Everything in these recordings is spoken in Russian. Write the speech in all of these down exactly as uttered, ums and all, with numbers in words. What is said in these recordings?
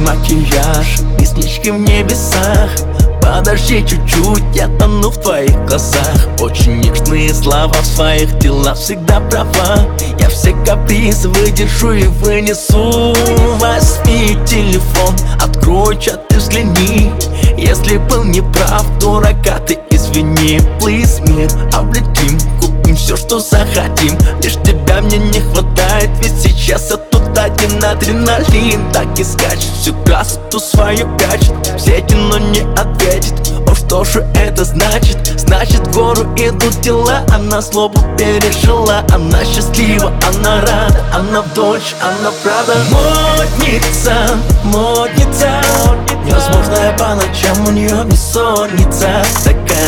макияж, реснички в небесах. Подожди чуть-чуть, я тону в твоих глазах. Очень нежные слова в своих делах, всегда права. Я все капризы выдержу и вынесу. Возьми телефон, открой чат и взгляни. Если был неправ, дурака, ты извини. Please, мир, облетим, купим все, что захотим. Лишь тебя мне не хватает, ведь сейчас я тут один адреналин. Так и скачет всю красоту свою качет в сети, но не ответит. О, что же это значит? Значит, в гору идут дела. Она злобу пережила, она счастлива, она рада, она дочь, она правда. Модница, модница, невозможная по ночам, у нее бессонница. Такая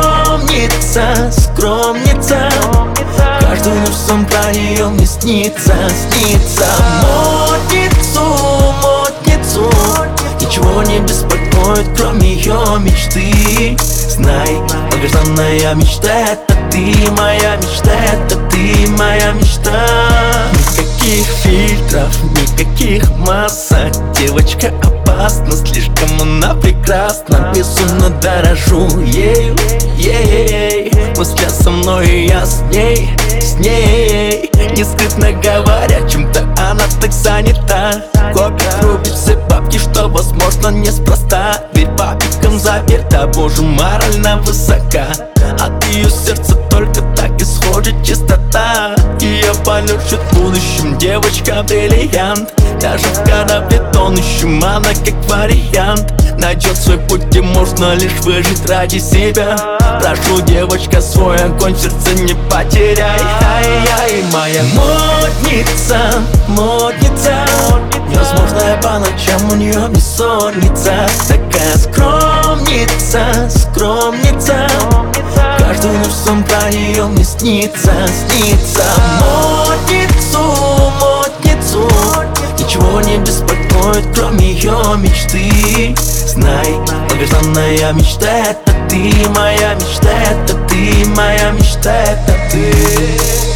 скромница, скромница, каждую ночь сон про нее мне снится, снится. Модницу, модницу, ничего не беспокоит, кроме ее мечты. Знай, долгожданная мечта, это ты, моя мечта, это ты, моя мечта. Никаких фильтров, никаких масок, девочка опасна, слишком она прекрасна. Безумно дорожу ею, ей, мысля со мной, и я с ней, с ней. Не скрытно говоря, чем-то она так занята. Копит, рубит все бабки, что возможно неспроста. Дверь папиком заперта, боже, морально высока. От ее сердца только так исходит чистота. Ее полет в будущем, девочка бриллиант. Даже в корабле тонущем она как вариант. Найдет свой путь, и можно лишь выжить ради себя. Прошу, девочка, свой огонь в сердце не потеряй. Ай-яй, моя модница, модница, невозможная по ночам, у нее бессонница. Такая скромница, скромница, каждую ночь сон про нее мне снится, снится. Модницу, модницу, ничего не беспокоит, кроме ее мечты. Знай, долгожданная мечта, это ты, моя мечта, это ты, моя мечта, это ты.